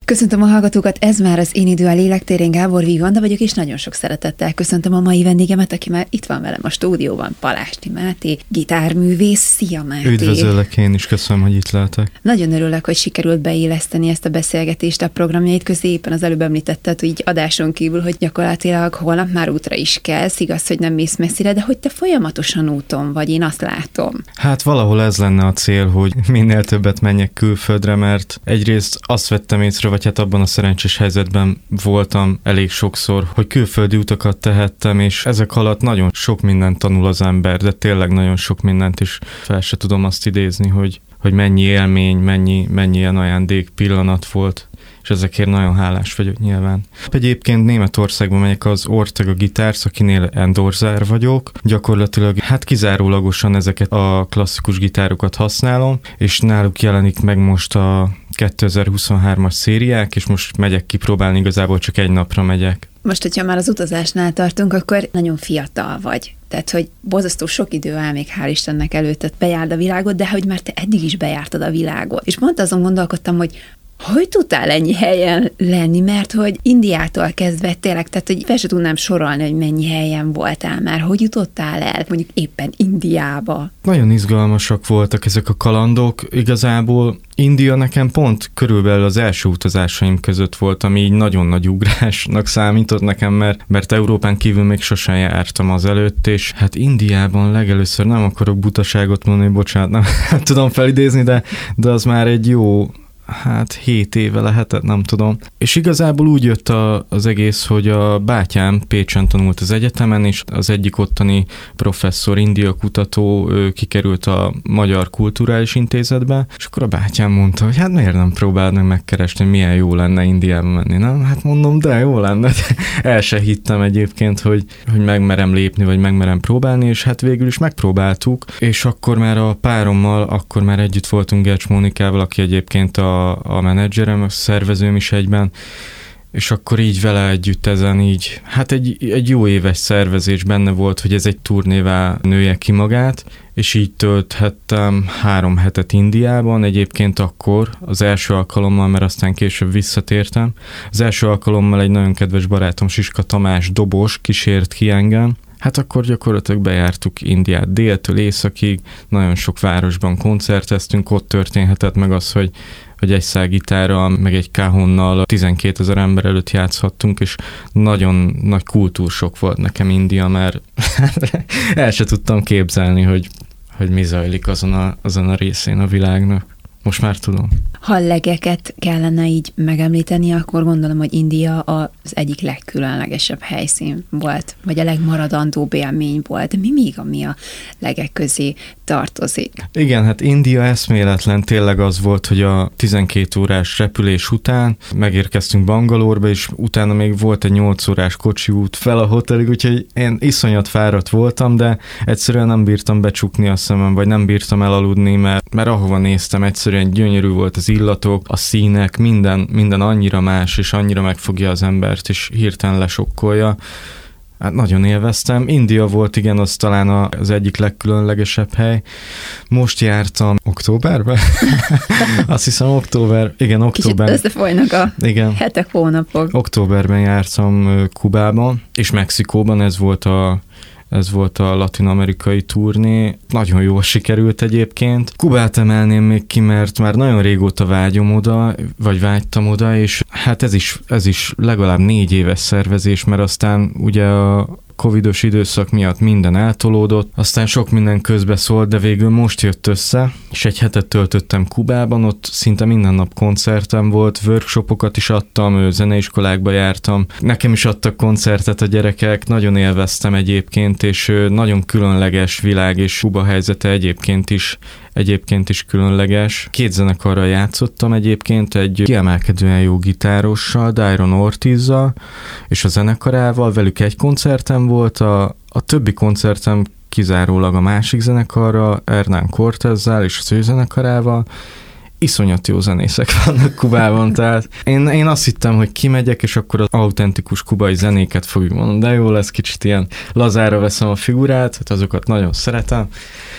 Köszöntöm a hallgatókat, ez már az Én idő a lélektérén, Gábor Viganda vagyok, és nagyon sok szeretettel köszöntöm a mai vendégemet, aki már itt van velem a stúdióban, Palásti Máté, gitárművész. Szia, Máté! Üdvözöllek, én is köszönöm, hogy itt lehetek. Nagyon örülök, hogy sikerült beilleszteni ezt a beszélgetést a programjait közé, éppen az előbb említetted, hogy így adáson kívül, hogy gyakorlatilag holnap már útra is kelsz, igaz, hogy nem mész messzire, de hogy te folyamatosan úton vagy, én azt látom. Hát valahol ez lenne a cél, hogy minél többet menjek külföldre, mert egyrészt azt vettem észre, vagy hát abban a szerencsés helyzetben voltam elég sokszor, hogy külföldi utakat tehettem, és ezek alatt nagyon sok mindent tanul az ember, de tényleg nagyon sok mindent is fel se tudom azt idézni, hogy mennyi élmény, mennyi ilyen ajándék pillanat volt, és ezekért nagyon hálás vagyok nyilván. Egyébként Németországban megyek az Ortega Guitars, akinél endorser vagyok. Gyakorlatilag hát kizárólagosan ezeket a klasszikus gitárokat használom, és náluk jelenik meg most a 2023-as szériák, és most megyek kipróbálni, igazából csak egy napra megyek. Most, hogyha már az utazásnál tartunk, akkor nagyon fiatal vagy. Tehát, hogy borzasztó sok idő áll még, hál' Istennek előtted, bejárd a világot, de hogy már te eddig is bejártad a világot. És pont azon gondolkodtam, hogy tudtál ennyi helyen lenni, mert hogy Indiától kezdve tényleg, tehát hogy fel se tudnám sorolni, hogy mennyi helyen voltál már, hogy jutottál el mondjuk éppen Indiába. Nagyon izgalmasak voltak ezek a kalandok, igazából India nekem pont körülbelül az első utazásaim között volt, ami így nagyon nagy ugrásnak számított nekem, mert Európán kívül még sosem jártam azelőtt, és hát Indiában legelőször nem akarok butaságot mondani, bocsánat, nem tudom felidézni, de az már egy jó 7 éve lehetett, nem tudom. És igazából úgy jött az egész, hogy a bátyám Pécsen tanult az egyetemen, és az egyik ottani professzor, India kutató kikerült a Magyar Kulturális Intézetbe, és akkor a bátyám mondta, hogy hát miért nem próbáld meg megkeresni, milyen jó lenne Indiába menni, nem? Hát mondom, de jó lenne. El se hittem egyébként, hogy megmerem lépni, vagy megmerem próbálni, és hát végül is megpróbáltuk, és akkor már a párommal, együtt voltunk Gercs Mónikával, aki egyébként a menedzserem, a szervezőm is egyben, és akkor így vele együtt ezen így, hát egy jó éves szervezés benne volt, hogy ez egy turnévá nője ki magát, és így tölthettem 3 hetet Indiában, egyébként akkor az első alkalommal, mert aztán később visszatértem. Az első alkalommal egy nagyon kedves barátom, Siska Tamás dobos kísért ki engem. Hát akkor gyakorlatilag bejártuk Indiát déltől északig, nagyon sok városban koncerteztünk, ott történhetett meg az, hogy egy szál gitárral, meg egy kahonnal 12 000 ember előtt játszhattunk, és nagyon nagy kultúrsok volt nekem India, mert el se tudtam képzelni, hogy mi zajlik azon a részén a világnak. Most már tudom. Ha legeket kellene így megemlíteni, akkor gondolom, hogy India az egyik legkülönlegesebb helyszín volt, vagy a legmaradandóbb élmény volt. De mi még, ami a legek közé tartozik? Igen, hát India eszméletlen, tényleg az volt, hogy a 12 órás repülés után megérkeztünk Bangalore-ba, és utána még volt egy 8 órás kocsi út fel a hotelig, úgyhogy én iszonyat fáradt voltam, de egyszerűen nem bírtam becsukni a szemem, vagy nem bírtam elaludni, mert ahova néztem, egyszerűen gyönyörű volt az illatok, a színek, minden annyira más, és annyira megfogja az embert, és hirtelen lesokkolja. Hát nagyon élveztem. India volt, igen, az talán az egyik legkülönlegesebb hely. Most jártam októberben? Azt hiszem október. Kicsit összefolynak a hetek, hónapok. Októberben jártam Kubában, és Mexikóban, ez volt a latin-amerikai turné. Nagyon jól sikerült egyébként. Kubát emelném még ki, mert már nagyon régóta vágytam oda, és hát ez is legalább 4 éves szervezés, mert aztán ugye a covidos időszak miatt minden eltolódott, aztán sok minden közbeszólt, de végül most jött össze, és egy hetet töltöttem Kubában, ott szinte minden nap koncertem volt, workshopokat is adtam, zeneiskolákba jártam, nekem is adtak koncertet a gyerekek, nagyon élveztem egyébként, és nagyon különleges világ, és Kuba helyzete egyébként is különleges. 2 zenekarral játszottam egyébként, egy kiemelkedően jó gitárossal, Dairon Ortizzal, és a zenekarával, velük egy koncertem volt, a többi koncertem kizárólag a másik zenekarra, Hernán Cortezzel és az ő zenekarával. Iszonyat jó zenészek vannak Kubában, tehát én azt hittem, hogy kimegyek, és akkor az autentikus kubai zenéket fogjuk mondani, de jó lesz, kicsit ilyen lazára veszem a figurát, hát azokat nagyon szeretem.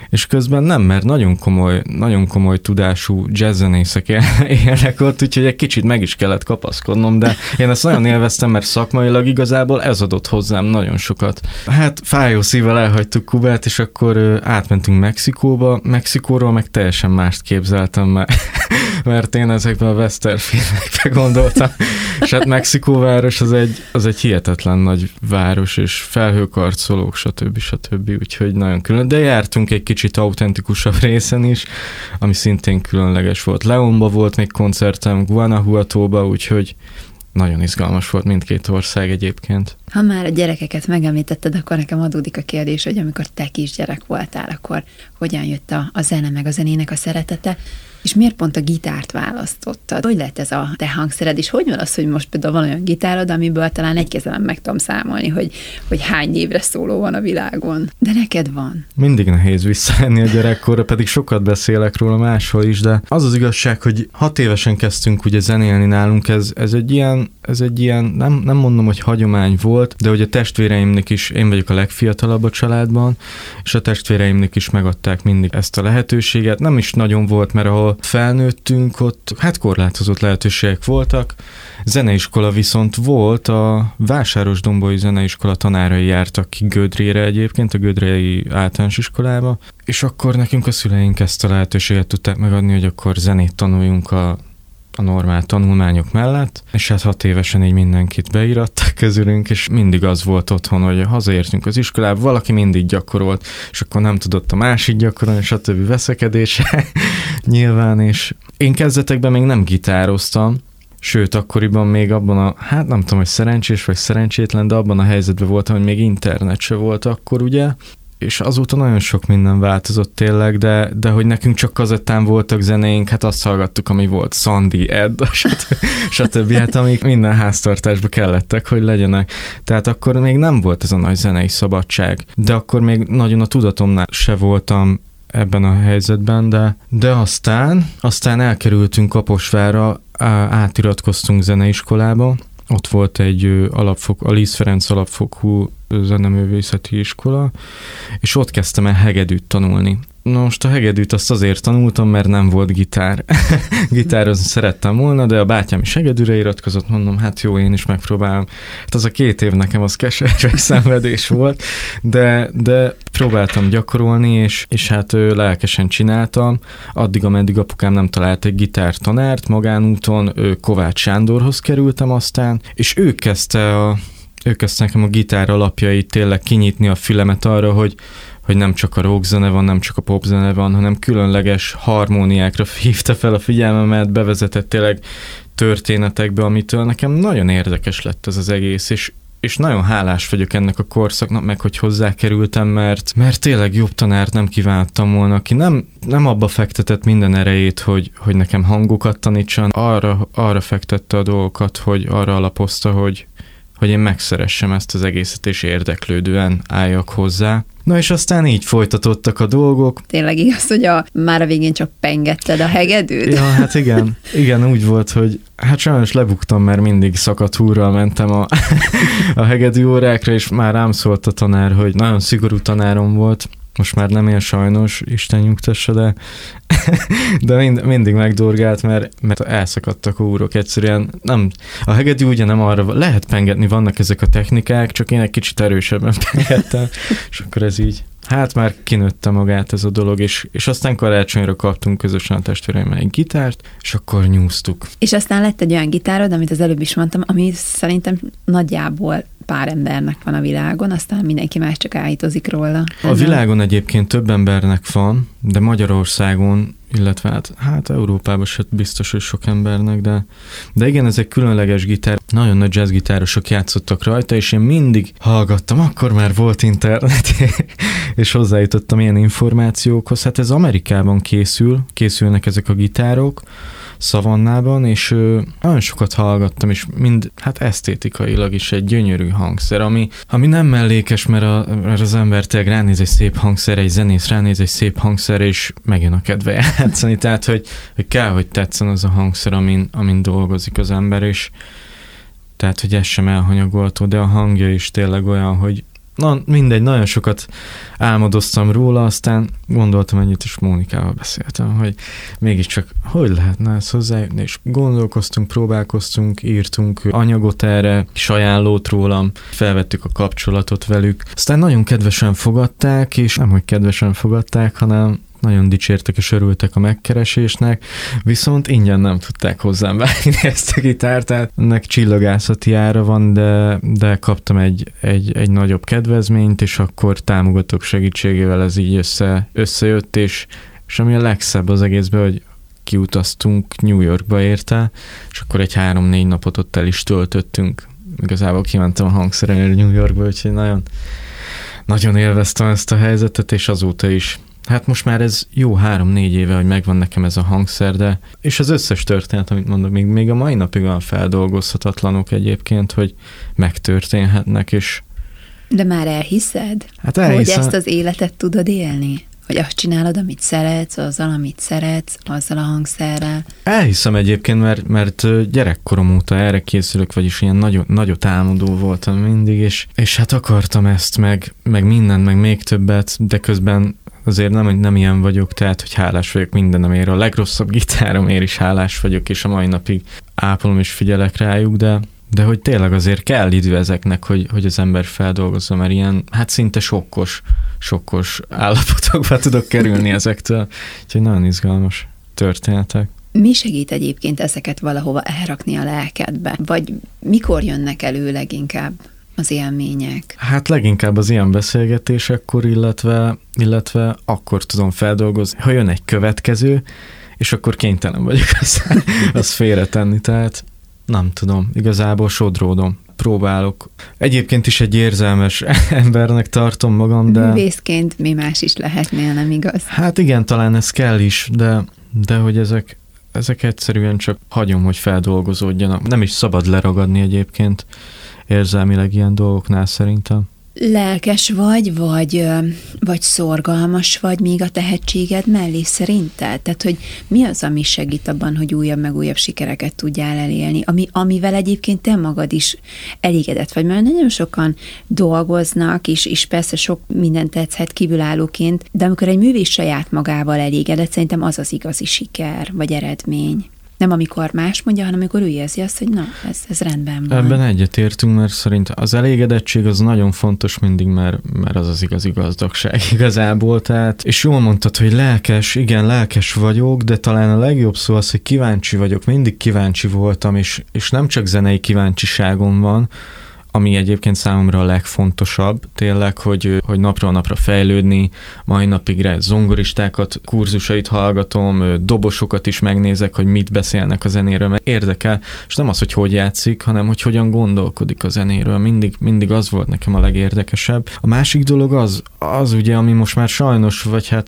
és közben nem, mert nagyon komoly tudású jazzzenészek élnek ott, úgyhogy egy kicsit meg is kellett kapaszkodnom, de én ezt nagyon élveztem, mert szakmailag igazából ez adott hozzám nagyon sokat. Hát fájó szívvel elhagytuk Kubát, és akkor átmentünk Mexikóba. Mexikóról meg teljesen mást képzeltem, mert én ezekben a western filmekbe gondoltam. És hát Mexikóváros az egy hihetetlen nagy város, és felhőkarcolók, stb. Úgyhogy nagyon külön. De jártunk egy kicsit autentikusabb részen is, ami szintén különleges volt. Leonba volt még koncertem, Guanajuatóba, úgyhogy nagyon izgalmas volt mindkét ország egyébként. Ha már a gyerekeket megemlítetted, akkor nekem adódik a kérdés, hogy amikor te kisgyerek voltál, akkor hogyan jött a zene meg a zenének a szeretete, és miért pont a gitárt választottad? Hogy lett ez a te hangszered, és hogy van az, hogy most például van olyan gitárod, amiből talán egy kezelen meg tudom számolni, hogy hány névre szóló van a világon. De neked van. Mindig nehéz visszaenni a gyerekkorra, pedig sokat beszélek róla máshol is, de az az igazság, hogy 6 évesen kezdtünk ugye zenélni nálunk, ez egy ilyen, nem mondom, hogy hagyomány volt, de hogy a testvéreimnek is, én vagyok a legfiatalabb a családban, és a testvéreimnek is megadták mindig ezt a lehetőséget. Nem is nagyon volt, mert ahol felnőttünk, ott hát korlátozott lehetőségek voltak. Zeneiskola viszont volt, a Vásárosdombói Zeneiskola tanárai jártak ki Gödrére egyébként, a gödrei általános iskolába, és akkor nekünk a szüleink ezt a lehetőséget tudták megadni, hogy akkor zenét tanuljunk a normál tanulmányok mellett, és hát 6 évesen így mindenkit beírattak közülünk, és mindig az volt otthon, hogy hazaértünk az iskolába, valaki mindig gyakorolt, és akkor nem tudott a másik gyakorolni, és a többi veszekedése nyilván, és én kezdetekben még nem gitároztam, sőt, akkoriban még abban hát nem tudom, hogy szerencsés vagy szerencsétlen, de abban a helyzetben voltam, hogy még internet se volt akkor, ugye, és azóta nagyon sok minden változott tényleg, de hogy nekünk csak kazettán voltak zenéink, hát azt hallgattuk, ami volt, Sandy, Ed, stb. Hát amik minden háztartásba kellettek, hogy legyenek. Tehát akkor még nem volt ez a nagy zenei szabadság, de akkor még nagyon a tudatomnál se voltam ebben a helyzetben, de aztán elkerültünk Kaposvárra, átiratkoztunk zeneiskolába, ott volt egy a Liszt Ferenc alapfokú zeneművészeti iskola, és ott kezdtem el hegedűt tanulni. Na most a hegedűt azt azért tanultam, mert nem volt gitár. Gitározni szerettem volna, de a bátyám is hegedűre iratkozott, mondom, hát jó, én is megpróbálom. Hát az a 2 év nekem az keserves szenvedés volt, de próbáltam gyakorolni, és hát lelkesen csináltam, addig, ameddig apukám nem talált egy gitártanárt magánúton, Kovács Sándorhoz kerültem aztán, és ő kezdte nekem a gitár alapjait tényleg kinyitni a fülemet arra, hogy nem csak a rockzene van, nem csak a popzene van, hanem különleges harmóniákra hívta fel a figyelmemet, bevezetett tényleg történetekbe, amitől nekem nagyon érdekes lett ez az egész, és nagyon hálás vagyok ennek a korszaknak, meg hogy hozzákerültem, mert tényleg jobb tanárt nem kívántam volna, aki nem abba fektetett minden erejét, hogy nekem hangokat tanítson, arra fektette a dolgokat, hogy arra alapozta, hogy én megszeressem ezt az egészet, és érdeklődően álljak hozzá. Na és aztán így folytatottak a dolgok. Tényleg igaz, hogy már a végén csak pengetted a hegedűt? Ja, hát igen, úgy volt, hogy hát sajnos lebuktam, mert mindig szakadt húrral mentem a hegedű órákra, és már rám szólt a tanár, hogy nagyon szigorú tanárom volt, most már nem él sajnos, Isten nyugtassa, de mindig megdorgált, mert elszakadtak a úrok. Egyszerűen nem, a hegedű ugye nem arra, lehet pengetni, vannak ezek a technikák, csak én egy kicsit erősebben pengettem, és akkor ez így, hát már kinőtte magát ez a dolog, és aztán karácsonyra kaptunk közösen a testvéreimmel egy gitárt, és akkor nyúztuk. És aztán lett egy olyan gitárod, amit az előbb is mondtam, ami szerintem nagyjából pár embernek van a világon, aztán mindenki más csak állítozik róla. A világon egyébként több embernek van, de Magyarországon, illetve hát Európában se biztos, hogy sok embernek, de igen, ez egy különleges gitár. Nagyon nagy jazzgitárosok játszottak rajta, és én mindig hallgattam, akkor már volt internet, és hozzájutottam ilyen információkhoz. Hát ez Amerikában készülnek ezek a gitárok, Savannában, és nagyon sokat hallgattam, és hát esztétikailag is egy gyönyörű hangszer, ami nem mellékes, mert az ember tényleg ránéz egy szép hangszer, egy zenész ránéz egy szép hangszer, és megjön a kedve játszani, tehát, hogy kell, hogy tetszen az a hangszer, amin dolgozik az ember, és tehát, hogy ez sem elhanyagolható, de a hangja is tényleg olyan, hogy Na, mindegy, nagyon sokat álmodoztam róla, aztán gondoltam együtt, és Mónikával beszéltem, hogy mégiscsak hogy lehetne ezt hozzájutni, és gondolkoztunk, próbálkoztunk, írtunk anyagot erre, és ajánlót rólam, felvettük a kapcsolatot velük. Aztán nagyon kedvesen fogadták, és nem, hogy kedvesen fogadták, hanem nagyon dicsértek és örültek a megkeresésnek, viszont ingyen nem tudták hozzám vágni ezt a gitárt, tehát ennek csillagászati ára van, de kaptam egy nagyobb kedvezményt, és akkor támogatók segítségével ez így összejött, és ami a legszebb az egészben, hogy kiutaztunk New Yorkba érte, és akkor egy 3-4 napot ott el is töltöttünk. Igazából kimentem a hangszerelni New Yorkba, úgyhogy nagyon, nagyon élveztem ezt a helyzetet, és azóta is. Hát most már ez jó 3-4 éve, hogy megvan nekem ez a hangszer, de és az összes történet, amit mondok, még a mai napig olyan feldolgozhatatlanok egyébként, hogy megtörténhetnek, és... De már elhiszed? Hát elhiszem. Hogy ezt az életet tudod élni? Hogy azt csinálod, amit szeretsz, azzal, amit szeretsz, azzal a hangszerrel? Elhiszem egyébként, mert gyerekkorom óta erre készülök, vagyis ilyen nagyot álmodó voltam mindig, és hát akartam ezt, meg mindent, meg még többet, de közben azért nem ilyen vagyok, tehát, hogy hálás vagyok mindenemért. A legrosszabb gitáromért is hálás vagyok, és a mai napig ápolom és figyelek rájuk, de hogy tényleg azért kell idő ezeknek, hogy az ember feldolgozza, mert ilyen, hát szinte sokkos állapotokba tudok kerülni ezektől. Úgyhogy nagyon izgalmas történetek. Mi segít egyébként ezeket valahova elrakni a lelkedbe? Vagy mikor jönnek elő leginkább az élmények? Hát leginkább az ilyen beszélgetésekkor, illetve akkor tudom feldolgozni, ha jön egy következő, és akkor kénytelen vagyok azt félretenni, tehát nem tudom, igazából sodródom, próbálok. Egyébként is egy érzelmes embernek tartom magam, de... Művészként mi más is lehetnél, nem igaz? Hát igen, talán ez kell is, de hogy ezek egyszerűen csak hagyom, hogy feldolgozódjanak. Nem is szabad leragadni egyébként érzelmileg ilyen dolgoknál szerintem. Lelkes vagy szorgalmas vagy még a tehetséged mellé szerinted? Tehát, hogy mi az, ami segít abban, hogy újabb meg újabb sikereket tudjál elélni, amivel egyébként te magad is elégedett vagy, mert nagyon sokan dolgoznak, és persze sok minden tetszhet kívülállóként, de amikor egy művész saját magával elégedett, szerintem az az igazi siker vagy eredmény. Nem amikor más mondja, hanem amikor ő érzi azt, hogy na, ez rendben van. Ebben egyetértünk, mert szerintem az elégedettség az nagyon fontos mindig, mert az az igazi gazdagság igazából. Tehát, és jól mondtad, hogy lelkes vagyok, de talán a legjobb szó az, hogy kíváncsi vagyok. Mindig kíváncsi voltam, és nem csak zenei kíváncsiságom van, ami egyébként számomra a legfontosabb, tényleg, hogy napról napra fejlődni, mai napig zongoristákat, kurzusait hallgatom, dobosokat is megnézek, hogy mit beszélnek a zenéről, mert érdekel, és nem az, hogy játszik, hanem hogy hogyan gondolkodik a zenéről. Mindig az volt nekem a legérdekesebb. A másik dolog az ugye, ami most már sajnos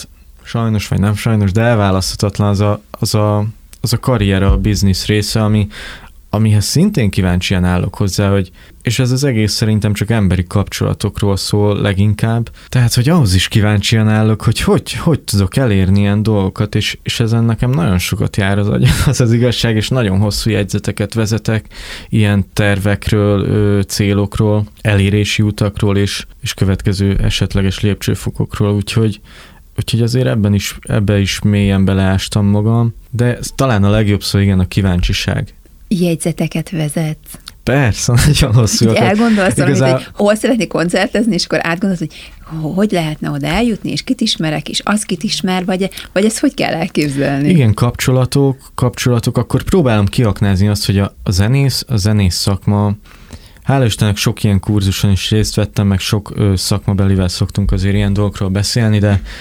vagy nem sajnos, de elválaszthatatlan, az a karrier, a biznisz része, amihez szintén kíváncsian állok hozzá, és ez az egész szerintem csak emberi kapcsolatokról szól leginkább. Tehát, hogy ahhoz is kíváncsian állok, hogy tudok elérni ilyen dolgokat, és ezen nekem nagyon sokat jár az igazság, és nagyon hosszú jegyzeteket vezetek ilyen tervekről, célokról, elérési utakról, és következő esetleges lépcsőfokokról, úgyhogy azért ebbe is mélyen beleástam magam, de talán a legjobb szó igen a kíváncsiság. Jegyzeteket vezetsz? Persze, nagyon hosszúakat. Elgondolsz hogy hol szeretnék koncertezni, és akkor átgondolsz, hogy lehetne oda eljutni, és kit ismerek, és az kit ismer, vagy ezt hogy kell elképzelni? Igen, kapcsolatok, akkor próbálom kiaknázni azt, hogy a zenész szakma, hála Istennek sok ilyen kurzuson is részt vettem, meg sok szakmabelivel szoktunk azért ilyen dolgokról beszélni,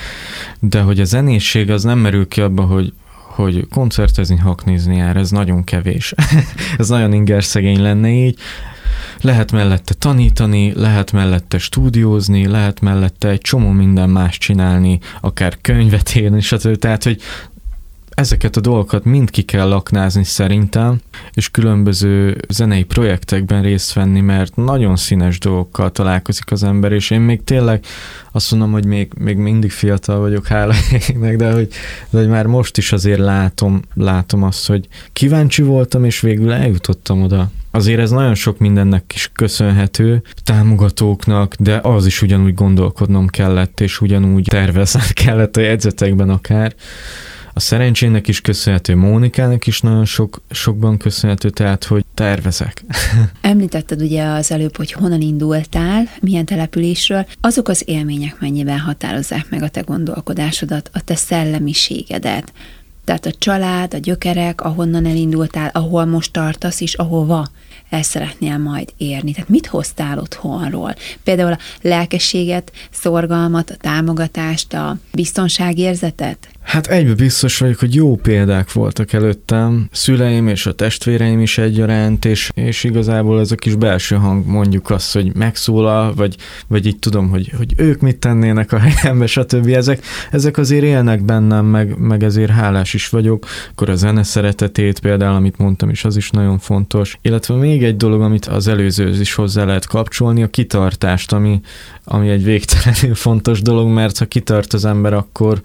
de hogy a zenészség az nem merül ki abba, hogy koncertezni, haknizni jár, ez nagyon kevés. Ez nagyon ingerszegény lenne így. Lehet mellette tanítani, lehet mellette stúdiózni, lehet mellette egy csomó minden más csinálni, akár könyvet írni, stb. Tehát, hogy ezeket a dolgokat mind ki kell laknázni szerintem, és különböző zenei projektekben részt venni, mert nagyon színes dolgokkal találkozik az ember, és én még tényleg azt mondom, hogy még mindig fiatal vagyok, hála égnek, de hogy már most is azért látom azt, hogy kíváncsi voltam, és végül eljutottam oda. Azért ez nagyon sok mindennek is köszönhető, támogatóknak, de az is ugyanúgy gondolkodnom kellett, és ugyanúgy terveznem kellett a jegyzetekben akár. A szerencsének is köszönhető, Mónikának is nagyon sokban köszönhető, tehát, hogy tervezek. Említetted ugye az előbb, hogy honnan indultál, milyen településről. Azok az élmények mennyiben határozzák meg a te gondolkodásodat, a te szellemiségedet? Tehát a család, a gyökerek, ahonnan elindultál, ahol most tartasz, és ahova el szeretnél majd érni. Tehát mit hoztál otthonról? Például a lelkességet, szorgalmat, a támogatást, a biztonságérzetet? Hát egyben biztos vagyok, hogy jó példák voltak előttem, szüleim és a testvéreim is egyaránt, és igazából ez a kis belső hang mondjuk azt, hogy megszólal, vagy így tudom, hogy ők mit tennének a helyembe, stb. Ezek azért élnek bennem, meg ezért hálás is vagyok. Akkor a zene szeretetét például, amit mondtam is, az is nagyon fontos. Illetve még egy dolog, amit az előzőhöz is hozzá lehet kapcsolni, a kitartást, ami egy végtelenül fontos dolog, mert ha kitart az ember, akkor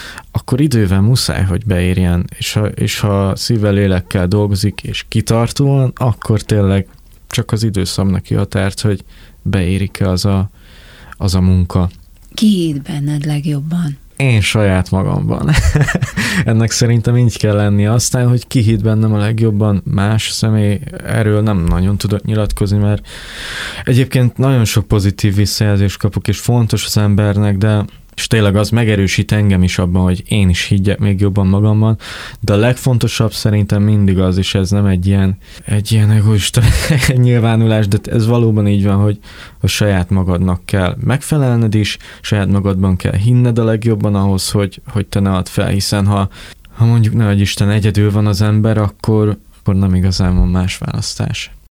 idővel muszáj, hogy beérjen, és ha szívvel, lélekkel dolgozik, és kitartóan, akkor tényleg csak az idő szab neki határt, hogy beérik-e az a munka. Ki hitt benned legjobban? Én saját magamban. Ennek szerintem így kell lennie. Aztán, hogy ki hitt bennem a legjobban, más személy, erről nem nagyon tudok nyilatkozni, mert egyébként nagyon sok pozitív visszajelzést kapok, és fontos az embernek, de és tényleg az megerősít engem is abban, hogy én is higgyek még jobban magamban, de a legfontosabb szerintem mindig az, és ez nem egy ilyen egoista nyilvánulás, de ez valóban így van, hogy saját magadnak kell megfelelned is, saját magadban kell hinned a legjobban ahhoz, hogy te ne add fel, hiszen ha mondjuk nehogy Isten egyedül van az ember, akkor nem igazán van más választás.